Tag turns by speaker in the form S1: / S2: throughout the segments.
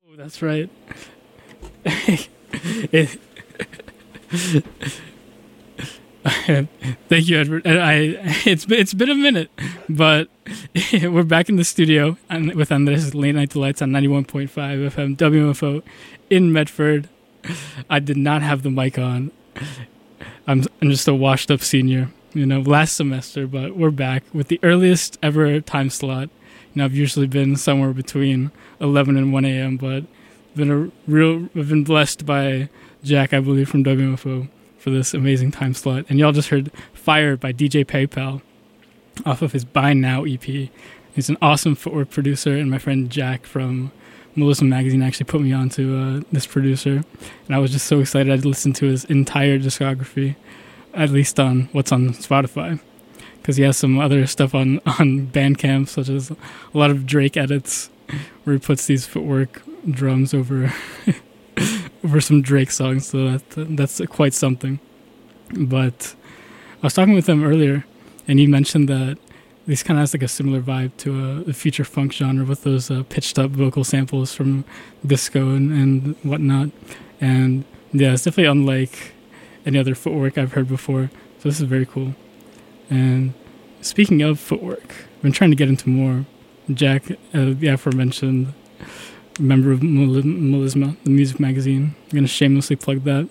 S1: Oh, that's right. It- Thank you, Edward. It's been a minute, but we're back in the studio with Andres Late Night Delights on 91.5 FM WMFO in Medford. I did not have the mic on. I'm just a washed up senior, last semester, but we're back with the earliest ever time slot. I've usually been somewhere between 11 and 1 a.m., but I've been blessed by Jack, I believe, from WMFO for this amazing time slot. And y'all just heard Fire by DJ PayPal off of his By Now EP. He's an awesome footwork producer, and my friend Jack from Melissa Magazine actually put me onto this producer. And I was just so excited I'd listen to his entire discography, at least on what's on Spotify. Because he has some other stuff on Bandcamp, such as a lot of Drake edits, where he puts these footwork drums over over some Drake songs, so that's quite something. But I was talking with him earlier, and he mentioned that this kind of has like a similar vibe to the future funk genre with those pitched up vocal samples from disco and whatnot. And yeah, it's definitely unlike any other footwork I've heard before, so this is very cool. And speaking of footwork, I've been trying to get into more. Jack, the aforementioned member of Melisma, the music magazine. I'm going to shamelessly plug that.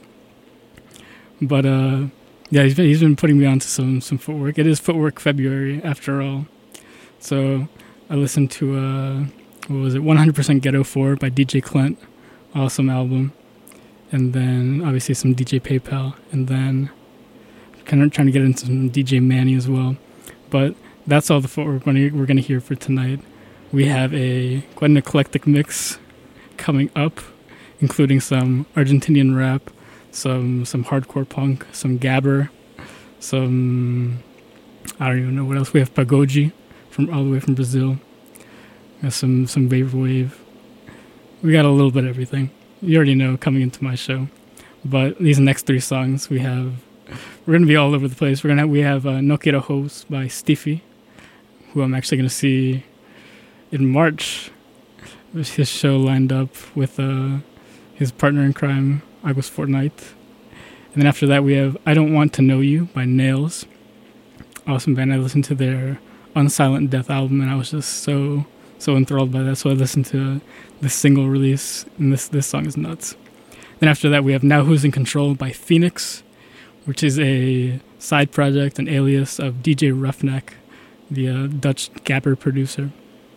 S1: But yeah, he's been putting me on to some footwork. It is Footwork February, after all. So I listened to, 100% Ghetto 4 by DJ Clint. Awesome album. And then obviously some DJ PayPal. And then kind of trying to get into some DJ Manny as well. But that's all the footwork we're going to hear for tonight. We have quite an eclectic mix coming up, including some Argentinian rap, some hardcore punk, some gabber, some, I don't even know what else. We have Pagoji all the way from Brazil. We have some vaporwave. We got a little bit of everything. You already know coming into my show. But these next three songs we're going to be all over the place. We have No Quiero Hoes by Stiffy, who I'm actually going to see in March. His show lined up with his partner in crime, Agus Fortnite. And then after that, we have I Don't Want to Know You by Nails. Awesome band. I listened to their Unsilent Death album, and I was just so enthralled by that. So I listened to the single release, and this song is nuts. Then after that, we have Now Who's in Control by Phoenix, which is a side project, an alias of DJ Roughneck, the Dutch gabber producer.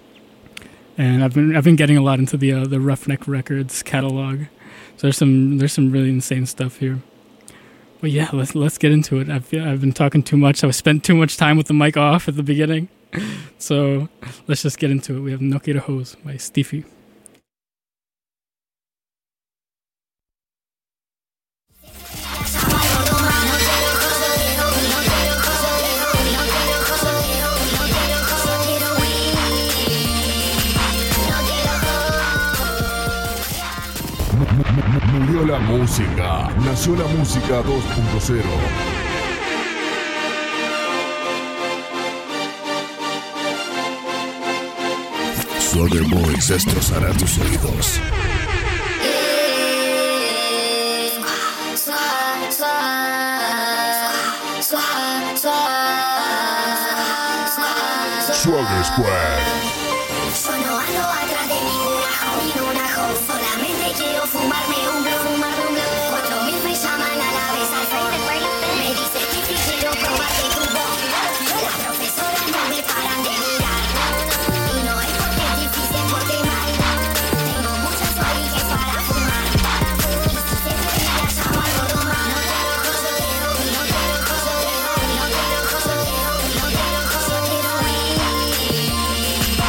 S1: And I've been getting a lot into the Roughneck Records catalog. So there's some really insane stuff here. But yeah, let's get into it. I've been talking too much. I spent too much time with the mic off at the beginning. So let's just get into it. We have No Quiero Hoes by Stiffy.
S2: Murió la música, nació la música 2.0. Swagger Boys destrozará tus oídos. Swagger Squad.
S3: Solo ando atrás de ninguna hoe, solamente quiero fumarme un blunt. 4000 me llaman a la vez al frente, me dice que quiero probarte tu voz. Las profesoras no me paran de mirar, y no es porque es difícil, porque mal. Tengo mucha suerte que es para fumar, y si se te la llamo algo normal. No quiero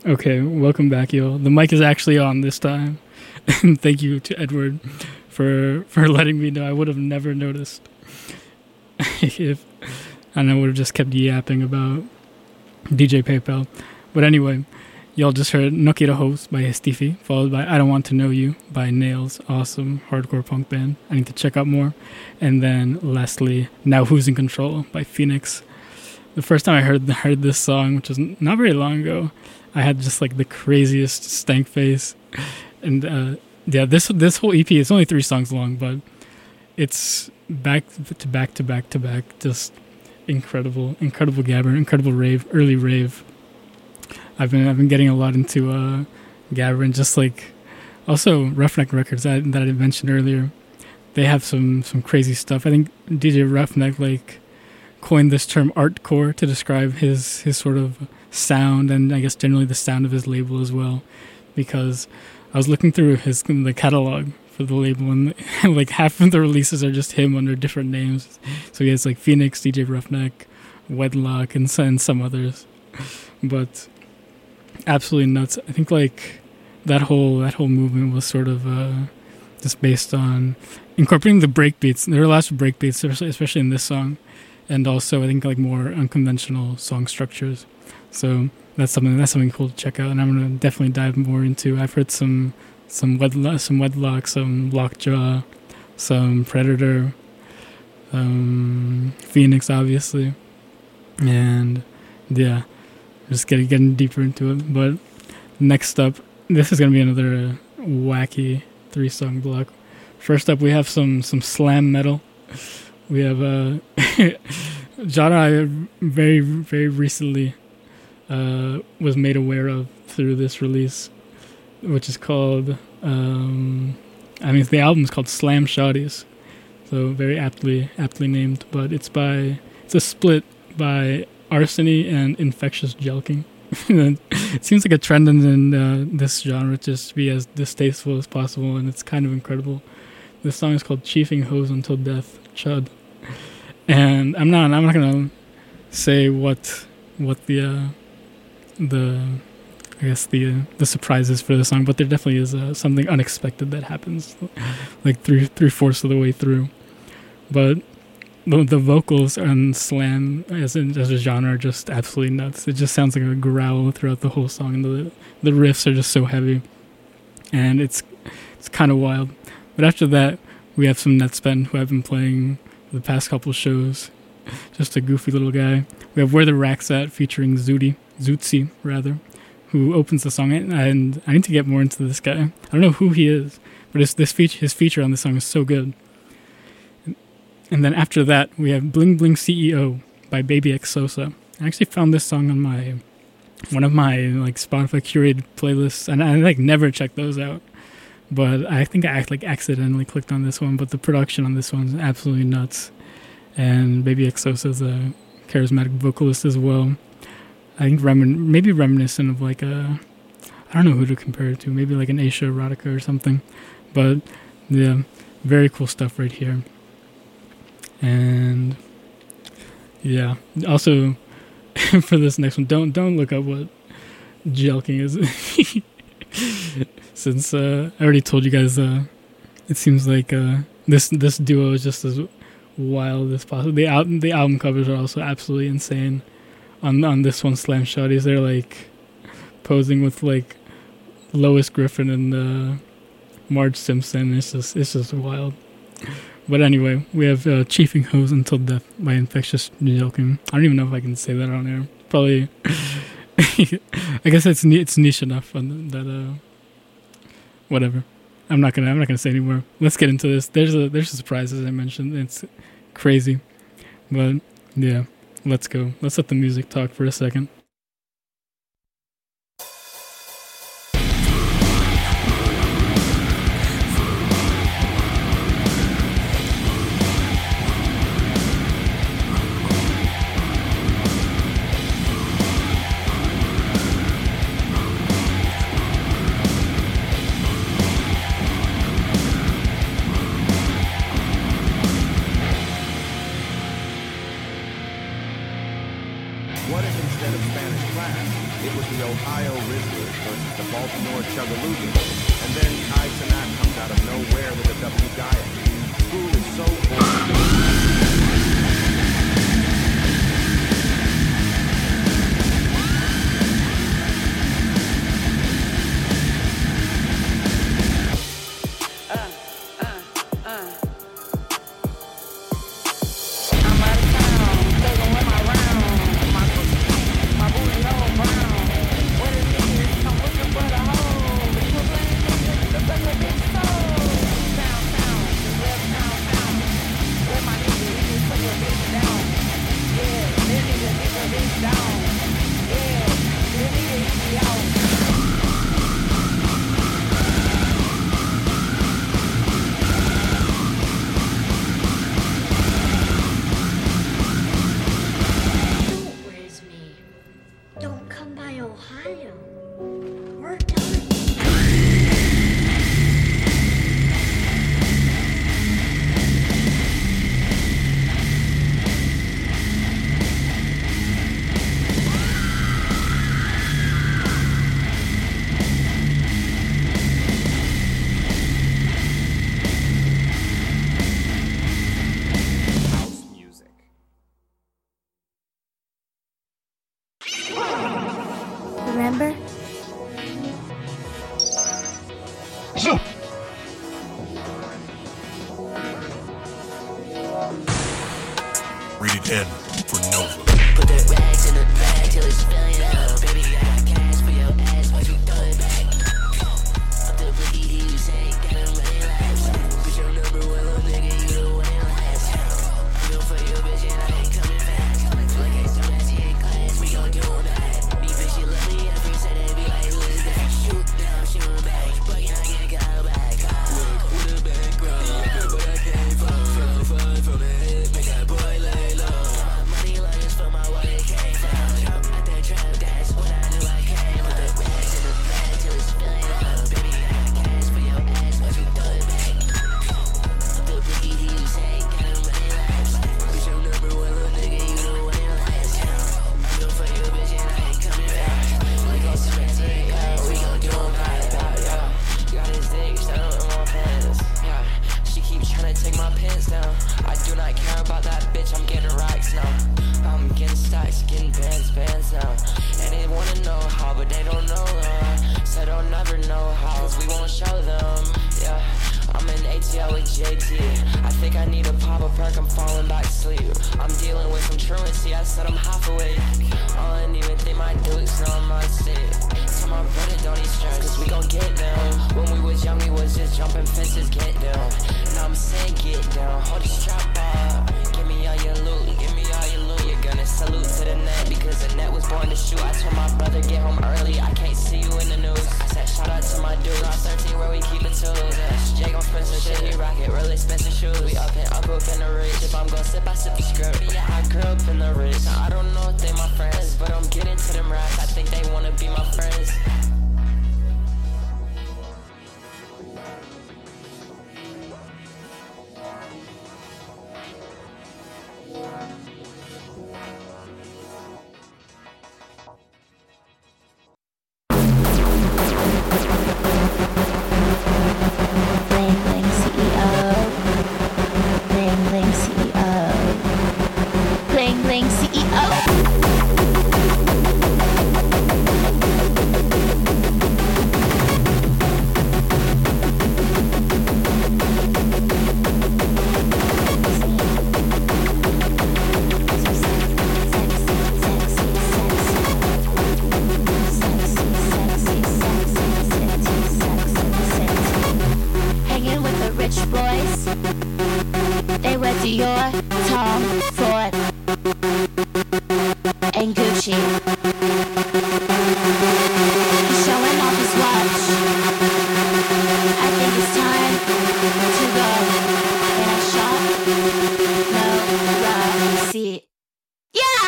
S1: Okay, welcome back, y'all. The mic is actually on this time. And thank you to Edward for letting me know. I would have never noticed if I would have just kept yapping about DJ PayPal. But anyway, y'all just heard Nokira Host by Estifi, followed by I Don't Want to Know You by Nails, awesome hardcore punk band. I need to check out more. And then lastly, Now Who's in Control by Phoenix. The first time I heard this song, which was not very long ago, I had just like the craziest stank face. And yeah, this whole EP is only 3 songs long, but it's back to back to back to back, just incredible gabber, incredible rave, early rave. I've been getting a lot into gabber, and just like also Roughneck Records that I mentioned earlier. They have some crazy stuff. I think DJ Roughneck like coined this term artcore to describe his sort of sound, and I guess generally the sound of his label as well, because I was looking through the catalog for the label, and like half of the releases are just him under different names. So he has like Phoenix, DJ Roughneck, Wedlock, and some others. But absolutely nuts. I think like that whole movement was sort of just based on incorporating the breakbeats. There are lots of breakbeats, especially in this song, and also I think like more unconventional song structures. So that's something cool to check out, and I'm gonna definitely dive more into. I've heard some Wedlock, some Lockjaw, some Predator, Phoenix, obviously, and yeah, just getting deeper into it. But next up, this is gonna be another wacky 3-song block. First up, we have some slam metal. We have a genre I very, very recently was made aware of through this release, which is called, the album's called Slam Shotties, so very aptly named, but it's a split by Arsony and Infectious Jelking. It seems like a trend in this genre just to be as distasteful as possible, and it's kind of incredible. This song is called Chiefing Hoes Until Death, Chud. And I'm not gonna say what the surprises for the song, but there definitely is something unexpected that happens, like three-fourths of the way through. But the vocals on slam as a genre are just absolutely nuts. It just sounds like a growl throughout the whole song, and the riffs are just so heavy, and it's kind of wild. But after that, we have some Netspen, who I've been playing the past couple shows. Just a goofy little guy. We have Where the Rack's At featuring Zootsie, who opens the song, and I need to get more into this guy. I don't know who he is, but his feature on the song is so good. And then after that, we have Bling Bling CEO by Baby X Sosa. I actually found this song on one of my like Spotify curated playlists, and I like never checked those out. But I think I accidentally clicked on this one, but the production on this one is absolutely nuts. And Baby X Sosa is a charismatic vocalist as well. I think maybe reminiscent of like I don't know who to compare it to, maybe like an Aisha Erotica or something. But yeah, very cool stuff right here. And yeah, also for this next one, don't look up what jelking is. Since I already told you guys, it seems like this duo is just as wild as possible. The album covers are also absolutely insane. On this one, Slam Shotties, they're like posing with like Lois Griffin and Marge Simpson. It's just wild. But anyway, we have Chiefing Hoes Until Death by Infectious Jelking. I don't even know if I can say that on air. Probably. I guess it's niche enough that whatever. I'm not gonna say anymore. Let's get into this. There's a surprise, as I mentioned. It's crazy, but yeah, let's go. Let's let the music talk for a second.
S4: What if instead instead of Spanish class, it was the Ohio Rizzlers versus the Baltimore Chuggalugas. And then Kai Cenat comes out of nowhere with a W Guyot. School is so boring.
S5: Remember?
S2: Rated N for Nova.
S6: Put the rags in the bag till it's filling up. Baby, I got cash for your ass, what you throw it back? Up the boogie, he say, got him money laps. Put your number one, little nigga, you the one in last. You for your bitch and I ain't coming fast. Like I so messy in class, we gon' do that. Me bitch, she love me, every say they be like, who is that? Shoot down, shoot back, but I get call back. Look, with a background, but I can't fall from the head, make that boy lay low. Money lines for my what it came from. At that trap, that's what I knew I came from. Put the rags in the bag till it's filling up. Baby, I got cash for your ass, what you throw it back? Up the boogie, he say, got him money laps. Bitch, your number one, little nigga, you the one in last. You for your bitch and I ain't coming back. We gon' smash it, we gon' do them right back, Got his dick stuck in my pants, She keep tryna take my pants down. I do not care about that bitch, I'm getting racks now. I'm getting stacks, getting bands now. And they wanna know how, but they don't know. Said they'll never know how, cause we won't show them. I'm in ATL with JT. I think I need a pop a perk, I'm falling back asleep. I'm dealing with some truancy, I said I'm half awake. I don't even think my dukes know I'm on stage. Tell my brother don't eat stress, cause we gon' get down. When we was young, we was just jumping fences, get down. Now I'm saying get down, hold the strap up. Give me all your loot, give me all your loot. You're gonna salute to the net, because the net was born to shoot. I told my brother get home early, I can't see you in the news. I said shout out to my dude, on 13 where we keep it too. Jay gon' spend some shit, he rock it, real expensive shoes. We up in the rich, if I'm gon' sip, I sip the script. Yeah, I grew up in the rich, I don't know if they my friends, but I'm getting to them racks, I think they wanna be my friends.
S5: Bling Bling CEO. Bling Bling CEO. Bling Bling CEO. Hanging with the rich boys. They wear Dior, Tom Ford, and Gucci. He's showing off his watch. I think it's time to go. And I shop, no receipt. Yeah!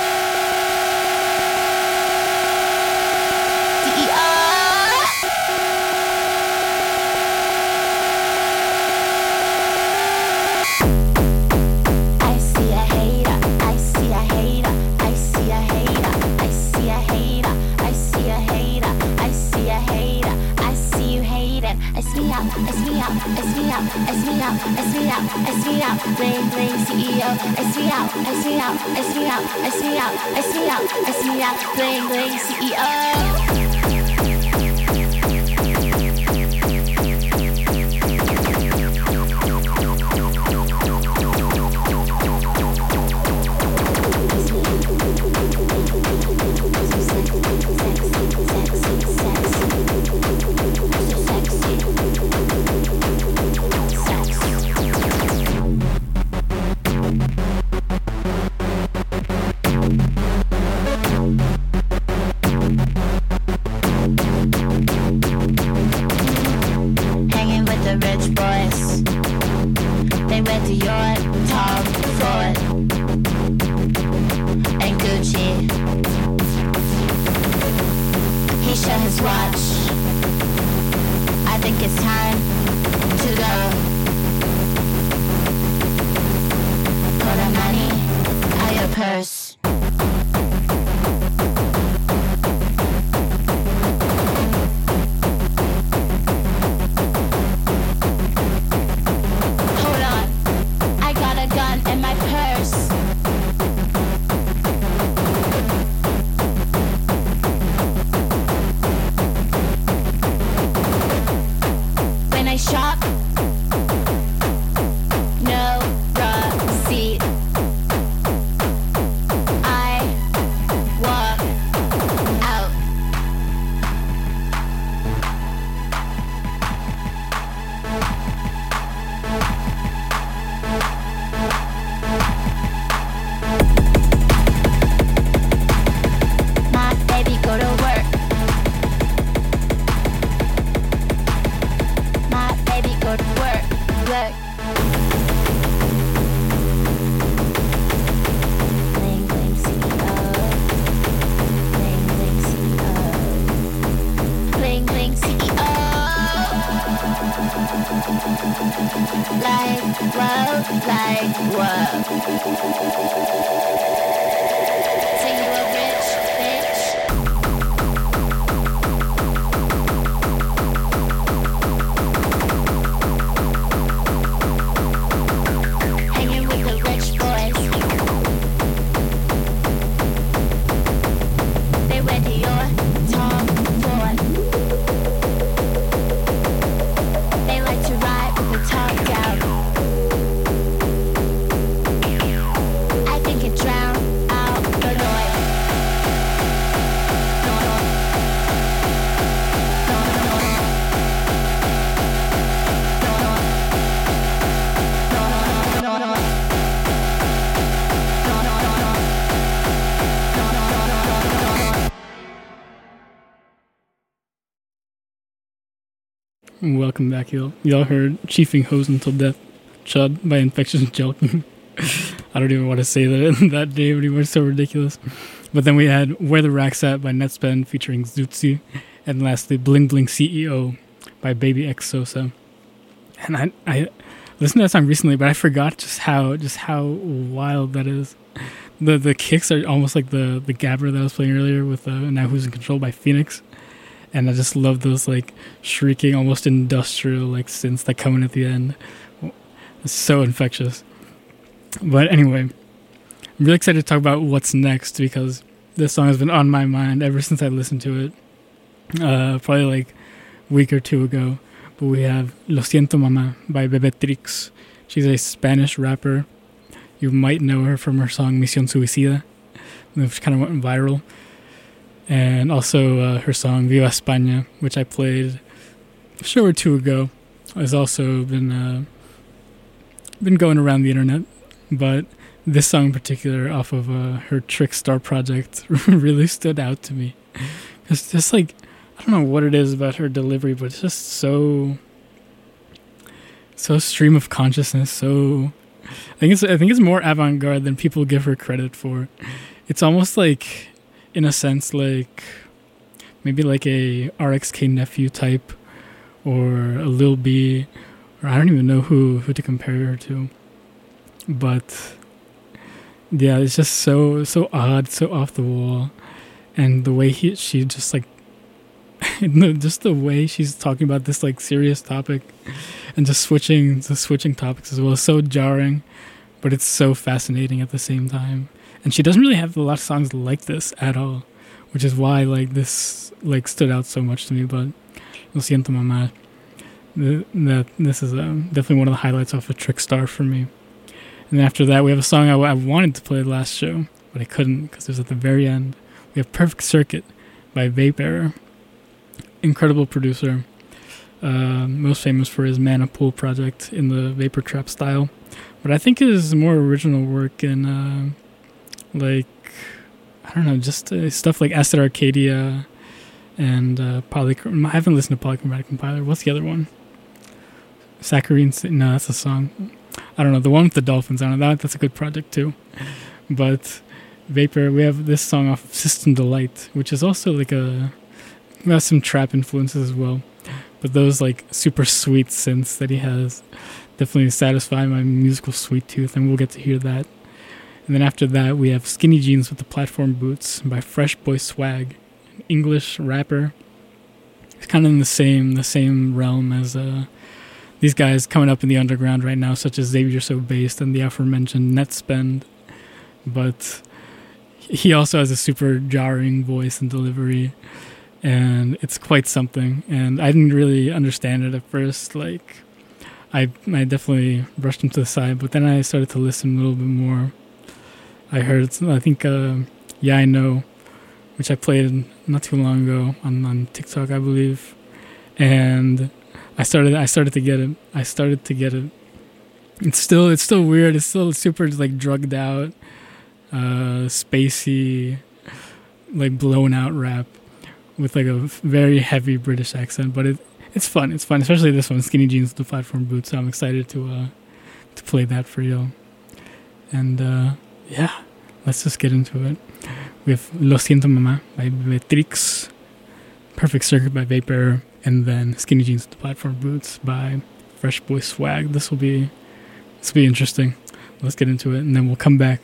S5: DEO! I see a hater, I see a hater, I see a hater, I bling bling CEO. Bling bling CEO. Hanging with the rich boys. They went to your Tom Ford and Gucci. He shut his watch. I think it's time to go. Put the money out your purse. Hold on, I got a gun in my purse. When I shop, no receipt. I walk out. My baby go to work. My baby go to work. Work. Bling bling CEO. Bling bling CEO. Bling bling CEO. Like whoa, like whoa. So you a rich bitch? Hanging with the rich boys. They went to your Tom Ford. They like to ride with the top down. I think it drowned out the noise.
S1: Welcome back, y'all heard Chiefing Hose Until Death, Chud by Infectious Jelking. I don't even want to say that name anymore, it's so ridiculous. But then we had Where the Rack's At by Netspend featuring Zootsi, and lastly Bling Bling CEO by Baby X Sosa. And I listened to that song recently, but I forgot just how wild that is. The kicks are almost like the gabber that I was playing earlier with Now Who's in Control by Phoenix. And I just love those like shrieking, almost industrial like synths that come in at the end. It's so infectious. But anyway, I'm really excited to talk about what's next because this song has been on my mind ever since I listened to it. Probably like a week or two ago. But we have Lo Siento Mama by Bebetrix. She's a Spanish rapper. You might know her from her song Misión Suicida, which kind of went viral. And also her song Viva España, which I played a show or two ago, has also been going around the internet. But this song in particular, off of her Trickstar project, really stood out to me. It's just like, I don't know what it is about her delivery, but it's just so stream of consciousness. So I think it's more avant-garde than people give her credit for. It's almost like, in a sense, like maybe like a RXK Nephew type, or a Lil B, or I don't even know who to compare her to. But yeah, it's just so odd, so off the wall, and the way she just like just the way she's talking about this like serious topic and just switching topics as well is so jarring, but it's so fascinating at the same time. And she doesn't really have a lot of songs like this at all, which is why like this like stood out so much to me. But Lo siento, mamá. That this is definitely one of the highlights off of Trickstar for me. And then after that, we have a song I wanted to play last show, but I couldn't because it was at the very end. We have Perfect Circuit by Vape Error. Incredible producer. Most famous for his Mana Pool project in the Vapor Trap style. But I think his more original work in, like, I don't know, just stuff like Acid Arcadia and Polychromatic. I haven't listened to Polychromatic Compiler. What's the other one? Saccharine. No, that's a song. I don't know. The one with the dolphins on it. That's a good project too. But Vapor, we have this song off of System Delight, which is also like has some trap influences as well. But those like super sweet synths that he has definitely satisfy my musical sweet tooth, and we'll get to hear that. And then after that, we have Skinny Jeans with the Platform Boots by Fresh Boy Swag, an English rapper. He's kind of in the same realm as these guys coming up in the underground right now, such as Xavier So Based and the aforementioned Netspend. But he also has a super jarring voice and delivery, and it's quite something. And I didn't really understand it at first. Like, I definitely brushed him to the side, but then I started to listen a little bit more. I think, Yeah, I Know, which I played not too long ago on TikTok, I believe. And I started to get it. It's still weird. It's still super like drugged out, spacey, like blown out rap with like a very heavy British accent. But it's fun. It's fun, especially this one, Skinny Jeans with the Platform Boots. So I'm excited to play that for you. And yeah, let's just get into it. We have Lo Siento Mamá by Beatrix, Perfect Circuit by Vape Error, and then Skinny Jeans with the Platform Boots by Fresh Boy Swag. This will be interesting. Let's get into it, and then we'll come back,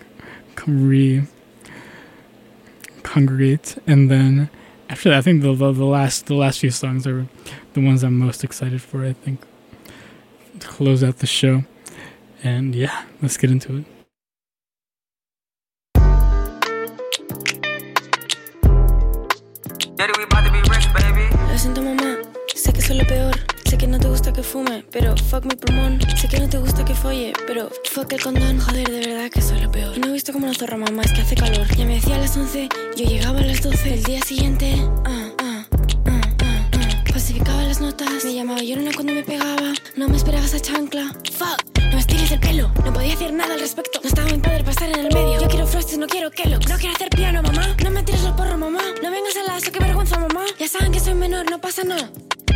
S1: congregate, and then after that, I think the last few songs are the ones I'm most excited for, I think, to close out the show. And yeah, let's get into it.
S7: Lo siento, mamá, sé que soy lo peor. Sé que no te gusta que fume, pero fuck mi pulmón. Sé que no te gusta que folle, pero fuck el condón. Joder, de verdad que soy lo peor. Y no he visto como una zorra, mamá, es que hace calor. Ya me decía a las 11, yo llegaba a las 12. El día siguiente, falsificaba las notas. Me llamaba llorona cuando me pegaba. No me esperaba esa chancla. Fuck, no me estires el pelo. No podía hacer nada al respecto. No estaba mi padre para estar en el medio. Yo quiero Frosties, no quiero Kellogg's. No quiero hacer piano, mamá. No me tires los porros, mamá. No vengas al lazo, qué vergüenza, mamá. Ya saben que soy menor, no pasa nada.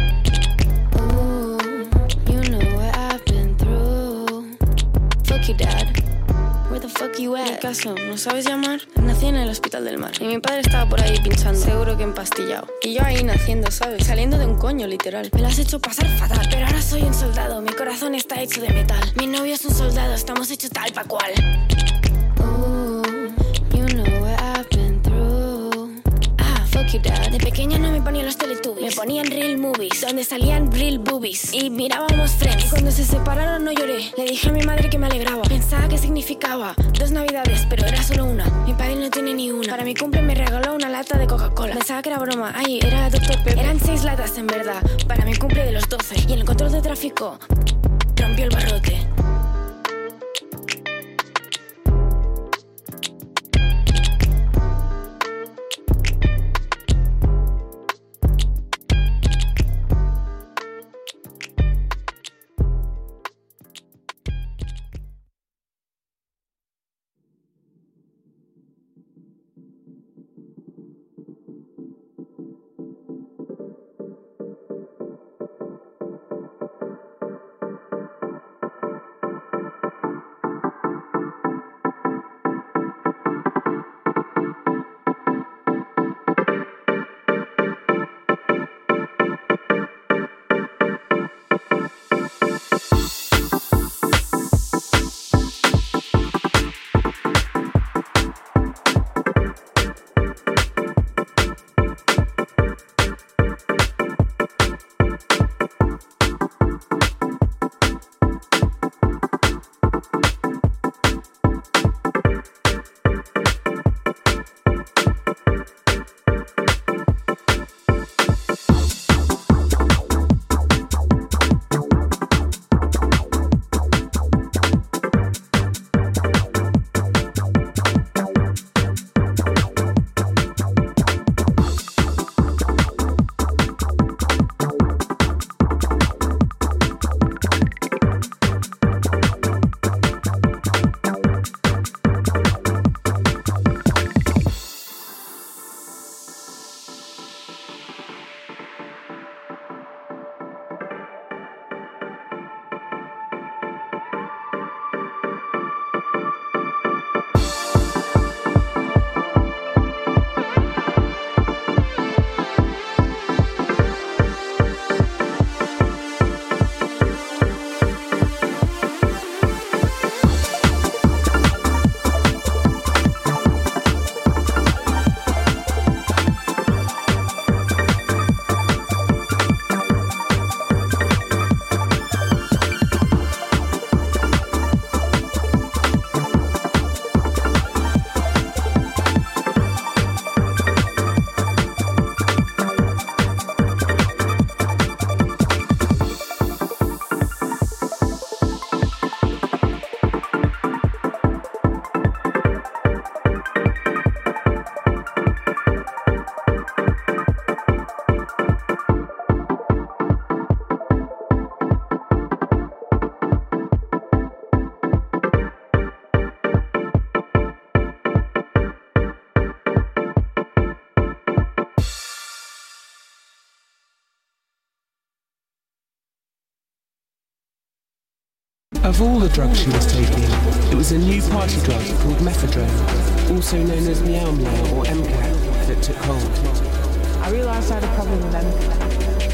S7: You know what I've been through. Fuck you, dad. Where the fuck you at? Mi caso, ¿no sabes llamar? Nací en el Hospital del Mar y mi padre estaba por ahí pinchando, seguro que empastillado. Y yo ahí naciendo, ¿sabes? Saliendo de un coño, literal. Me lo has hecho pasar fatal, pero ahora soy un soldado. Mi corazón está hecho de metal. Mi novio es un soldado, estamos hechos tal pa' cual. You know what I've been through. Fuck you, dad. De pequeña no me ponían los Teletubbies. Me ponían real movies, donde salían real boobies. Y mirábamos Friends. Y cuando se separaron no lloré. Le dije a mi madre que me alegraba. Pensaba que significaba 2 navidades, pero era solo una. Mi padre no tiene ni una. Para mi cumple me regaló una lata de Coca-Cola. Pensaba que era broma. Ay, era Dr. Pepper. Eran 6 latas en verdad. Para mi cumple de los 12. Y en el control de tráfico rompió el barrote.
S8: Of all the drugs she was taking, it was a new party drug called methadone, also known as meow meow or MCAT, that took hold.
S9: I realised I had a problem with MCAT.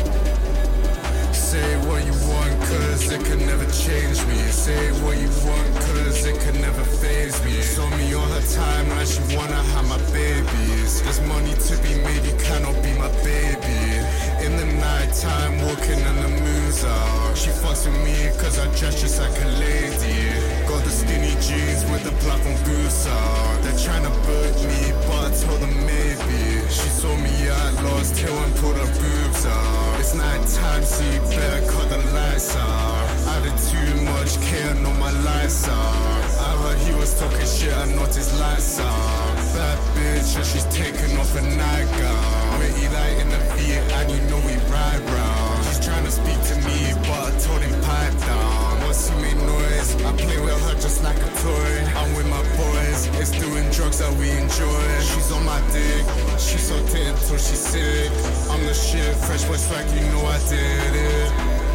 S10: Say what you want, cause it could never change me. Say what you want, cause it could never faze me. Saw me on her time, now she wanna have my babies. There's money to be made, you cannot be my baby. In the night time, walking and the moon's out. She fucks with me cause I dress just like a lady. Got the skinny jeans with the black on boots out. They're trying to book me, but I told them maybe. She saw me at Lost Hill and pulled her boobs out. It's night time, so you better cut the lights out. I did too much care, know my lights out. I heard he was talking shit, I noticed lights out. Bad bitch, and she's taking off a nightgown. We're Eli in the V, and you know we ride round. She's trying to speak to me, but I told him pipe down. Once he made noise, I play with her just like a toy. I'm with my boys, it's doing drugs that we enjoy. She's on my dick, she sucked it until she's sick. I'm the shit, fresh boy swag, you know I did it.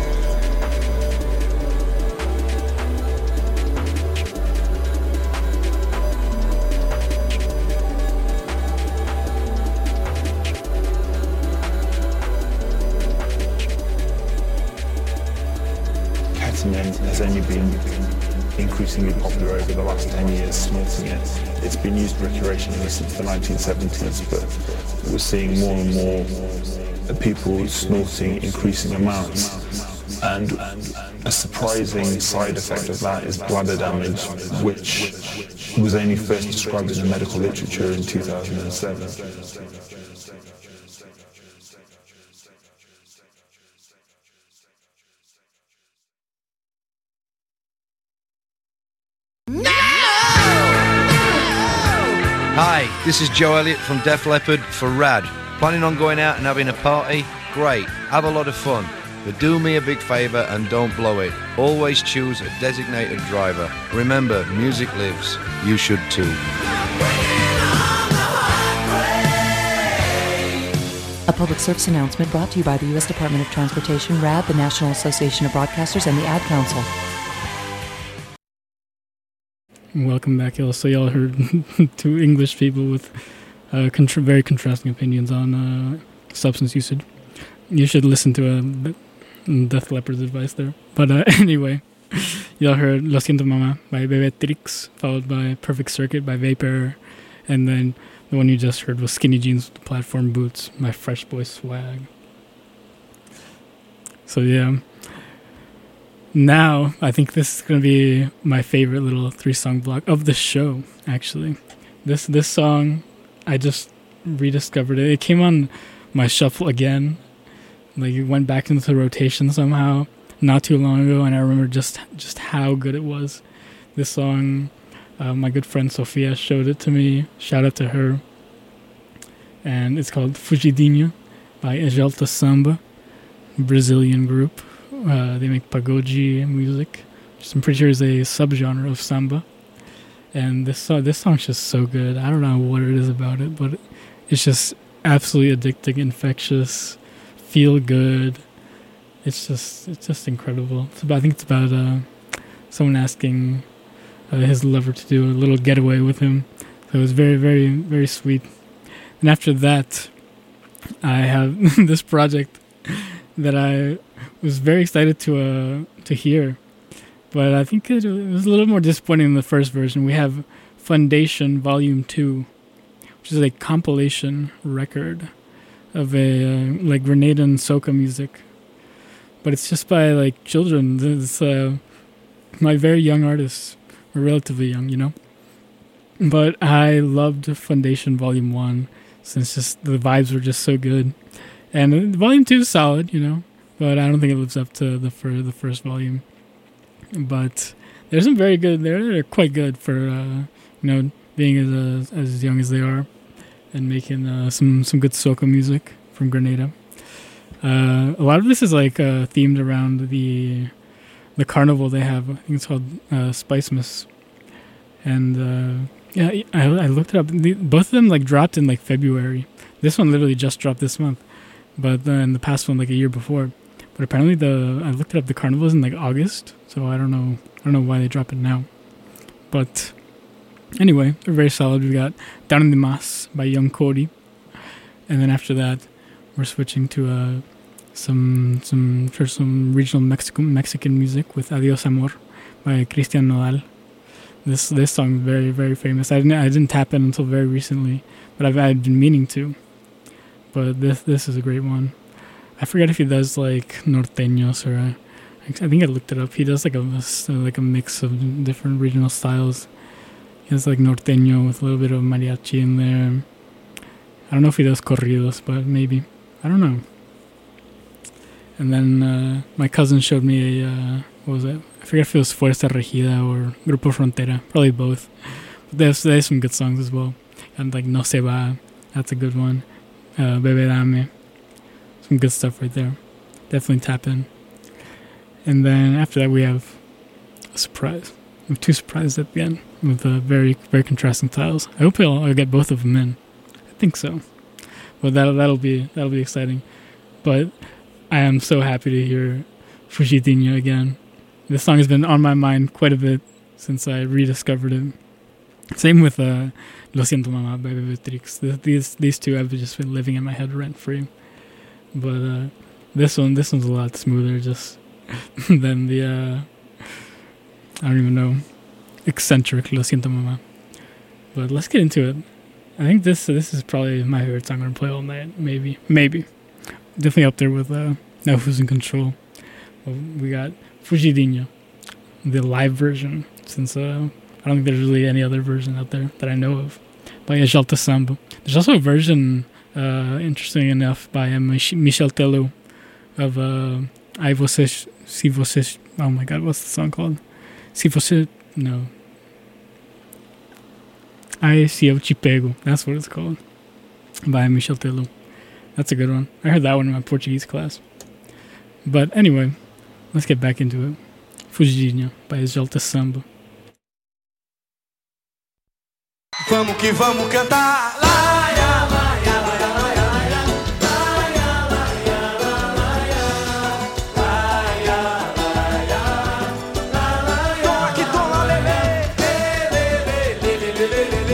S11: Ketamine has only been increasingly popular over the last 10 years, snorting it. It's been used recreationally since the 1970s, but we're seeing more and more people snorting increasing amounts. And a surprising side effect of that is bladder damage, which was only first described in the medical literature in 2007.
S12: Hi, this is Joe Elliott from Def Leppard for Rad. Planning on going out and having a party? Great, have a lot of fun. But do me a big favour and don't blow it. Always choose a designated driver. Remember, music lives. You should too.
S13: A public service announcement brought to you by the U.S. Department of Transportation, RAD, the National Association of Broadcasters, and the Ad Council.
S1: Welcome back, y'all. So y'all heard two English people with very contrasting opinions on substance usage. You should listen to Def Leppard's advice there. But anyway, y'all heard Lo Siento Mama by Bebetrix, followed by Perfect Circuit by Vapor, and then the one you just heard was Skinny Jeans with the Platform Boots by Fresh Boy Swag. So yeah. Now, I think this is going to be my favorite little 3-song block of the show, actually. This song, I just rediscovered it. It came on my shuffle again. Like, it went back into the rotation somehow not too long ago, and I remember just how good it was. This song, my good friend Sofia showed it to me. Shout out to her. And it's called Fugidinha by Exalta Samba, Brazilian group. They make pagode music, which I'm pretty sure is a subgenre of samba. And this song's just so good. I don't know what it is about it, but it's just absolutely addicting, infectious, feel good. It's just incredible. I think it's about someone asking his lover to do a little getaway with him. So it was very, very, very sweet. And after that, I have this project that I was very excited to hear, but I think it was a little more disappointing than the first version. We have Foundation Volume 2, which is a compilation record of a like Grenada and soca music, but it's just by like children. It's my very young artists, or relatively young, you know. But I loved Foundation Volume 1 since just the vibes were just so good, and Volume 2 is solid, you know. But I don't think it lives up to the first volume. But there's some very good. They're quite good for being as young as they are, and making some good soca music from Grenada. A lot of this is like themed around the carnival they have. I think it's called Spicemas, and I looked it up. Both of them like dropped in like February. This one literally just dropped this month, but then the past one like a year before. But apparently I looked it up, the carnival is in like August, so I don't know I don't know why they drop it now. But anyway, they're very solid. We got Down in the Mas by Young Cody. And then after that, we're switching to some regional Mexican music with Adios Amor by Cristian Nodal. This song is very, very famous. I didn't tap in until very recently, but I've been meaning to. But this is a great one. I forget if he does like norteños or I think I looked it up. He does like a mix of different regional styles. He has like norteño with a little bit of mariachi in there. I don't know if he does corridos, but maybe. I don't know. And then my cousin showed me what was it? I forget if it was Fuerza Regida or Grupo Frontera. Probably both. But there's some good songs as well. And like No Se Va, that's a good one. Bebe Dame. Some good stuff right there. Definitely tap in. And then after that we have a surprise. We have two surprises at the end with very, very contrasting styles. I hope I'll get both of them in. I think so. Well, that'll be exciting. But I am so happy to hear Fugitinho again. This song has been on my mind quite a bit since I rediscovered it. Same with Lo Siento Mama by Bebetrix. These two have just been living in my head rent free. But this one's a lot smoother just than the I don't even know, eccentric Lo Siento Mama. But let's get into it. I think this is probably my favorite song I'm gonna play all night. Maybe definitely up there with Now Who's in Control. Well, we got Fugitinho, the live version, since I don't think there's really any other version out there that I know of, by Exalta Samba. There's also a version, interesting enough, by Michel Tello of Ai Você, Se Você, oh my god, what's the song called? Se Você, no. Ai Se Eu Te Pego, that's what it's called, by Michel Tello. That's a good one. I heard that one in my Portuguese class. But anyway, let's get back into it. Fugitinho, by Exalta Samba.
S14: Vamos que vamos cantar. Laia, laia, laia, laia, laia. Laia, laia, laia, laia, laia, laia. Toma que toma, lelê. Lelê, lelê, lelê,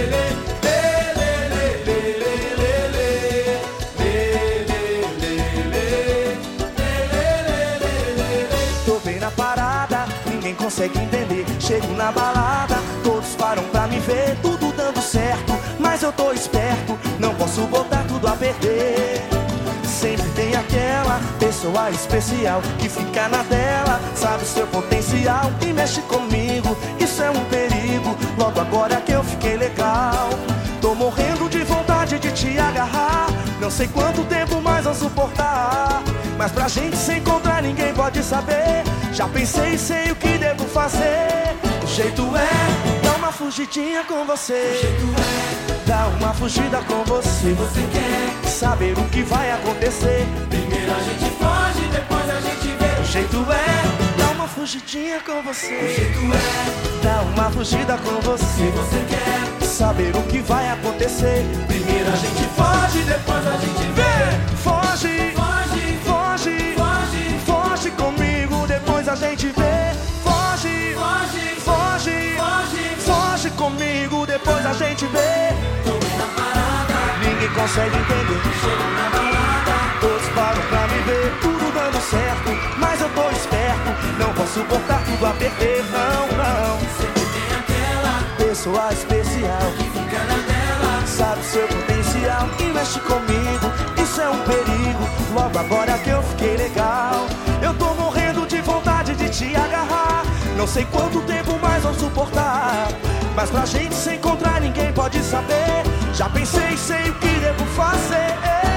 S14: lelê. Tô bem na parada, ninguém consegue entender. Chego na balada, todos param pra me ver. Tudo dando certo, mas eu tô esperto. Não posso botar tudo a perder. Sempre tem aquela pessoa especial que fica na dela, sabe o seu potencial e mexe comigo. Isso é um perigo, logo agora que eu fiquei legal. Tô morrendo de vontade de te agarrar. Não sei quanto tempo mais vou suportar, mas pra gente se encontrar ninguém pode saber. Já pensei e sei o que devo fazer. O jeito é dar uma fugidinha com você. O jeito é dar uma fugida com você. Se você quer saber o que vai acontecer, primeiro a gente foge, depois a gente vê. O jeito é dar uma fugidinha com você. O jeito é dar uma fugida com você. Se você quer saber o que vai acontecer, primeiro a gente foge, depois a gente vê. Foge, foge, foge, foge, foge comigo, depois a gente vê. Foge, foge, foge, foge, foge comigo, depois a gente vê. Tô bem na parada, ninguém consegue entender. Chego na balada, todos param pra me ver. Tudo dando certo, mas eu tô esperto. Não posso botar tudo a perder, não, não. Sempre tem aquela pessoa especial que fica na dela, sabe o seu potencial e mexe comigo. Isso é um perigo, logo agora que eu fiquei legal. Eu tô morrendo de vontade de te agarrar. Não sei quanto tempo mais vou suportar, mas pra gente se encontrar ninguém pode saber. Já pensei e sei o que devo fazer.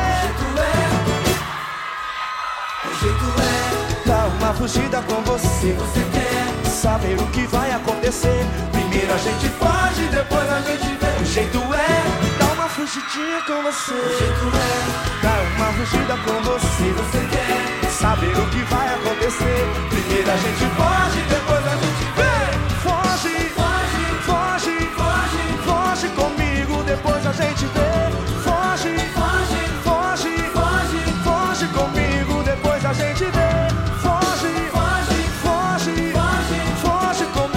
S14: O jeito é dar uma fugida com você. Se você quer saber o que vai acontecer, primeiro a gente foge, depois a gente vê. O jeito é dar uma fugidinha com você. O jeito é dar uma fugida com você. Se você quer saber o que vai acontecer, primeiro a gente foge, depois a gente vê. Foge, foge, foge, foge, foge comigo, depois a gente vê. Foge, foge, foge, foge, foge comigo, depois a gente vê. Foge, foge, foge, foge, foge comigo.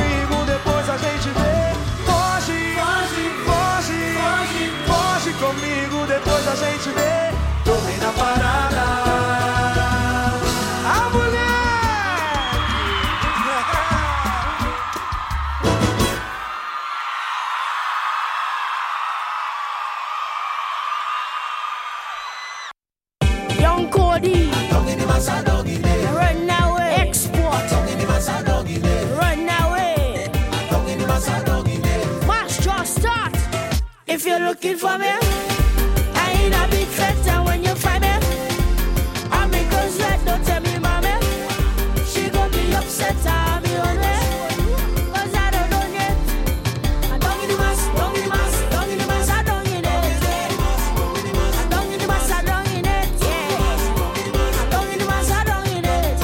S14: a gente vê. Tô bem na parada. A mulher!
S7: Young Cody, run away. Export, run away. March just start. If you're looking for me, I ain't a big threat. And when you find me, I'm because red. Don't tell me, mommy, she gon' be upset. I'll be on it. 'Cause I don't know yet. I don't get the mass, don't get the mass, don't get the mass, I don't get it. I don't get the mass, I don't get it. Yeah. I don't get the mass, I don't get it.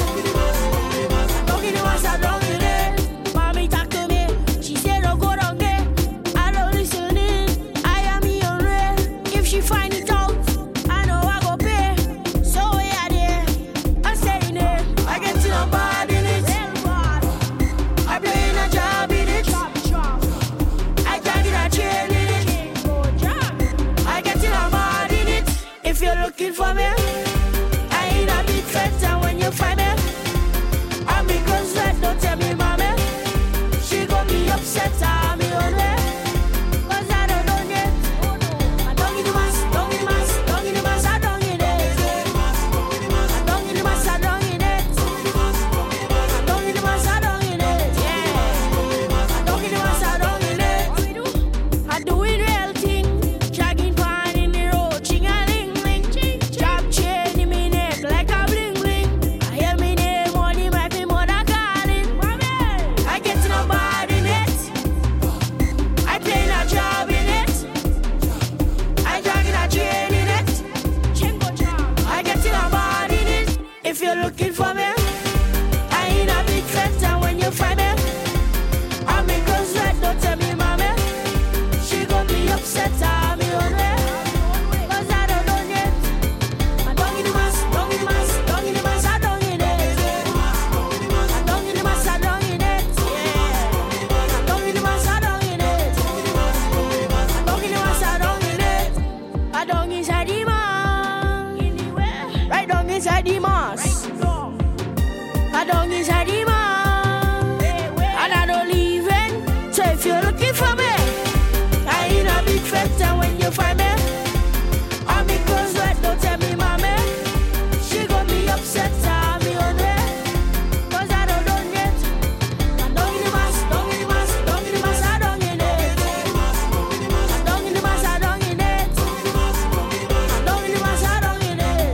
S7: I don't get the mass, I don't get it. Mommy talk to me. She said don't go down there. I don't listen in. I am your red. If she find it out, I know I go pay. So yeah, there. I'm saying it. I get to the bad in it. I play in a job in it. I can't get a chain in it. I get to the bad in it. If you're looking for me, I ain't a big threat. And when you find me, I'm because red. Don't tell me, mommy, she gon' be upset. I'll be on it. 'Cause I don't know yet. I don't get the mass, don't get the mass, don't get the mass, I don't get it. I don't get the mass, I don't get it. I don't get the mass, I don't get it. Yeah. I don't get the mass, I don't get it. I do it real thing. Dragging pan in the road, ching-a-ling-ling. Drop chain in me neck like a bling-bling. I hear me name on the mic, me mother calling. I get to the bad in it. I play a job in it. I drag in a chain in it. I get to the bad in it. If you're looking for me, I ain't a big threat. And when you find me, I'm because red. Don't tell me, mommy, she gon' be upset. I'll be on it. 'Cause I don't know yet. I don't get the mass, don't get the mass, don't get the mass, I don't get it. I don't get the mass, I don't get it. Yeah. I don't get the mass, I don't get it. I don't get the mass, I don't get it. I don't inside the mass. Right down inside the mass. I don't inside the mass. And I don't leave it. So if you're looking for me, I ain't a big threat. And when you find me, I'm because red. Don't tell me, mommy, she gon' be upset. I'll be on it. 'Cause I don't know yet. I don't get the mass, don't get the mass, don't get the mass, I don't get it. I don't get the mass, I don't get it. I don't get the mass, I don't get it.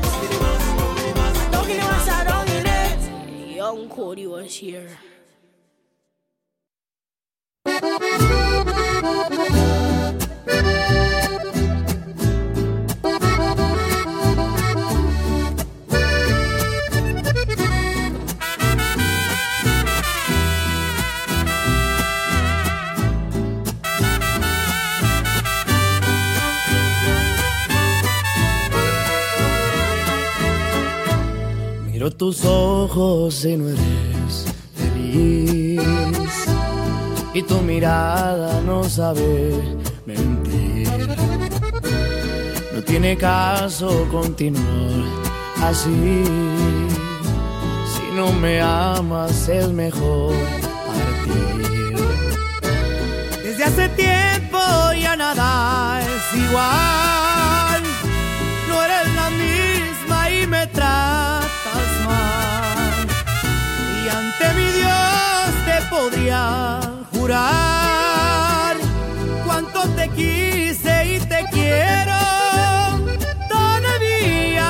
S7: I don't get the mass, I don't get it. Young Cody was here.
S15: Miro tus ojos y no eres feliz, y tu mirada no sabe mentir. No tiene caso continuar así. Si no me amas es mejor partir. Desde hace tiempo ya nada es igual. No eres la misma y me tratas mal. Y ante mi Dios te podría jurar cuánto te quise y te quiero todavía.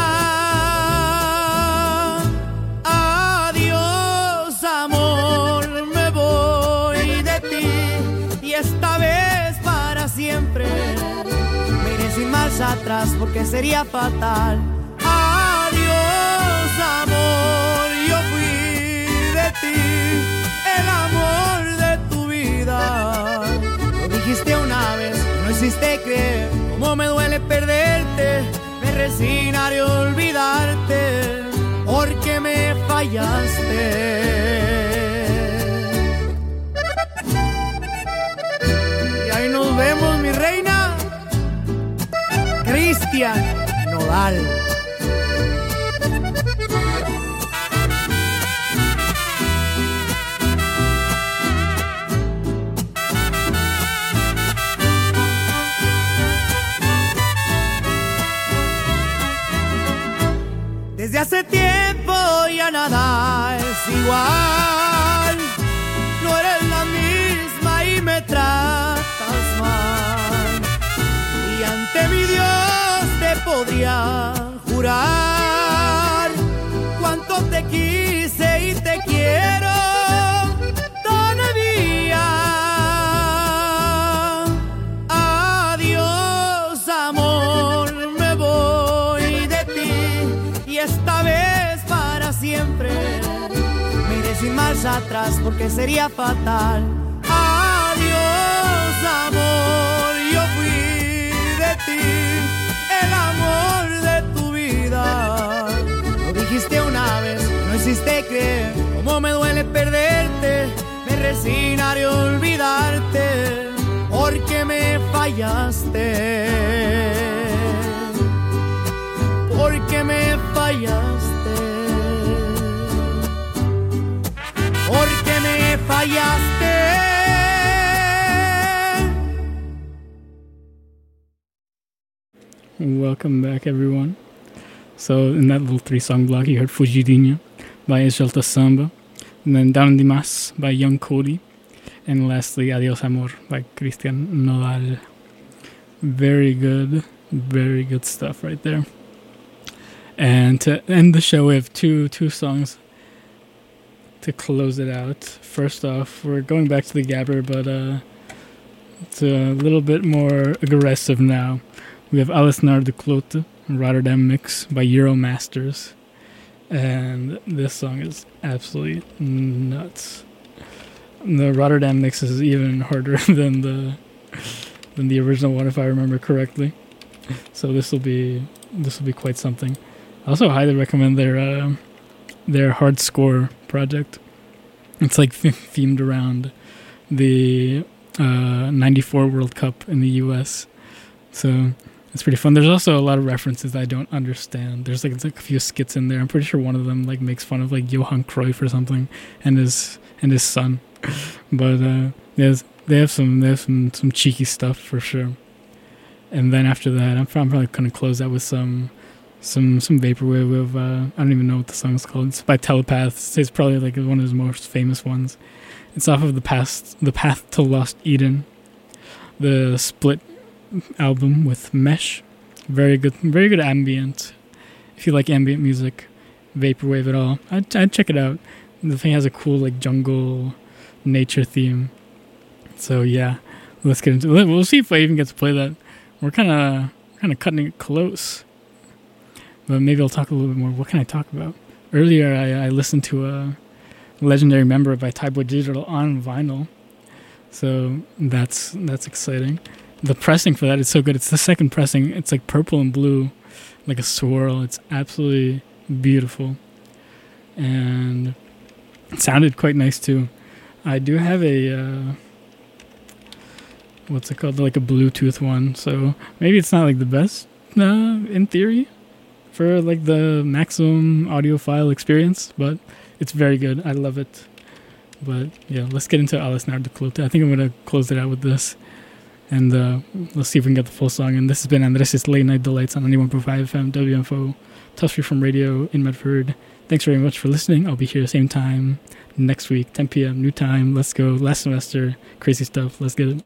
S15: Adiós, amor, me voy de ti, y esta vez para siempre. Me iré sin marcha atrás porque sería fatal. Adiós, amor, yo fui de ti, el amor de tu vida. Lo dijiste una vez, no hiciste creer cómo me duele perderte. Me resignaré a olvidarte porque me fallaste. Y ahí nos vemos, mi reina Cristian. Nodal. Desde hace tiempo ya nada es igual. No eres la misma y me tratas mal. Y ante mi Dios te podría jurar cuánto te quise y te quiero todavía. Adiós, amor, me voy de ti y esta vez para siempre. Me iré sin marcha atrás porque sería fatal. Adiós, amor, yo fui de ti, el amor de tu vida. Lo dijiste una vez, no hiciste creer cómo me duele perderte. Me resignaré a olvidarte porque me fallaste. Porque me fallaste. Porque me fallaste.
S1: Welcome back, everyone. So in that little 3-song block, you heard Fugidinha by Escelta Samba, and then Down Dimas by Young Cody, and lastly Adios Amor by Christian Nodal. Very good stuff right there. And to end the show, we have two songs to close it out. First off, we're going back to the Gabber, but it's a little bit more aggressive now. We have Alles naar de Klote, Rotterdam mix by Euromasters. And this song is absolutely nuts. The Rotterdam mix is even harder than the original one, if I remember correctly. So this will be quite something. I also highly recommend their hard score project. It's like themed around the 94 World Cup in the US. So it's pretty fun. There's also a lot of references I don't understand. There's like a few skits in there. I'm pretty sure one of them like makes fun of like Johan Cruyff or something and his son. But they have some cheeky stuff for sure. And then after that, I'm probably gonna close out with some vaporwave of I don't even know what the song's called. It's by Telepath. It's probably like one of his most famous ones. It's off of the Path to Lost Eden, the Split album with Mesh. Very good ambient. If you like ambient music, vaporwave at all, I'd check it out. The thing has a cool like jungle nature theme. So yeah, let's get into it. We'll see if I even get to play that. We're kind of cutting it close. But maybe I'll talk a little bit more. What can I talk about? Earlier, I listened to a Legendary Member by Thai Boy Digital on vinyl. So that's exciting. The pressing for that is so good. It's the second pressing. It's like purple and blue, like a swirl. It's absolutely beautiful. And it sounded quite nice too. I do have a, what's it called? Like a Bluetooth one. So maybe it's not like the best in theory for like the maximum audiophile experience, but it's very good. I love it. But yeah, let's get into Alles naar de Klote. I think I'm going to close it out with this. And let's see if we can get the full song. And this has been Andres' Late Night Delights on 91.5 FM WMFO, Touch Free from Radio in Medford. Thanks very much for listening. I'll be here same time next week, 10 p.m. new time. Let's go. Last semester, crazy stuff. Let's get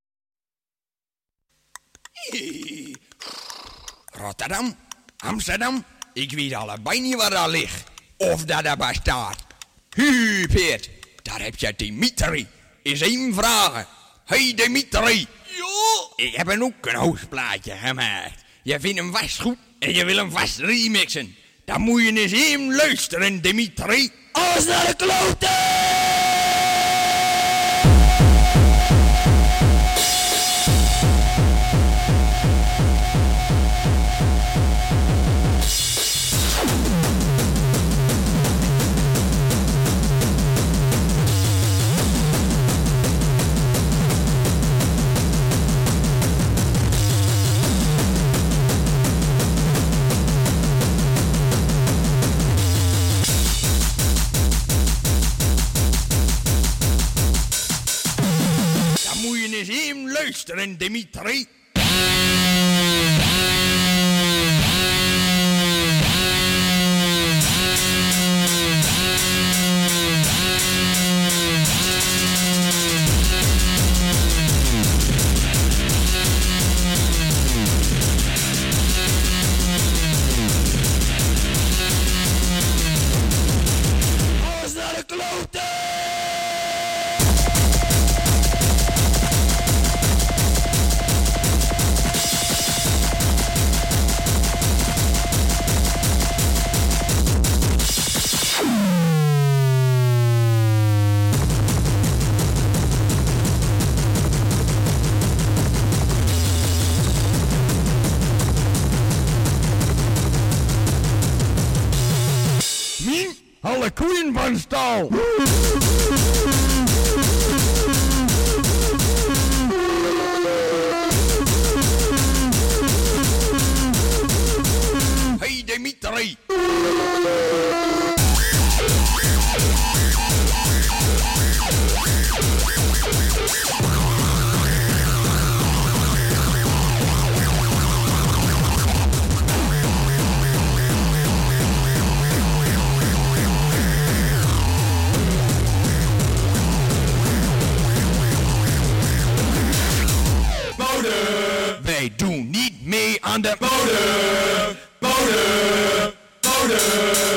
S1: it.
S16: Rotterdam, Amsterdam, ik weet allebei niet waar dat ligt. Of dat er bestaat. Peert, daar heb je Dimitri. Is één vragen. Hey Dimitri. Ja? Ik heb ook een houseplaatje gemaakt. Je vindt hem vast goed en je wil hem vast remixen. Dan moet je eens even luisteren, Dimitri. Alles naar de klote! Moet je eens even luisteren, Dimitri. Alles naar de klote! Alle koeien van stal! Hey Dimitri! Wij doen niet mee aan de mode.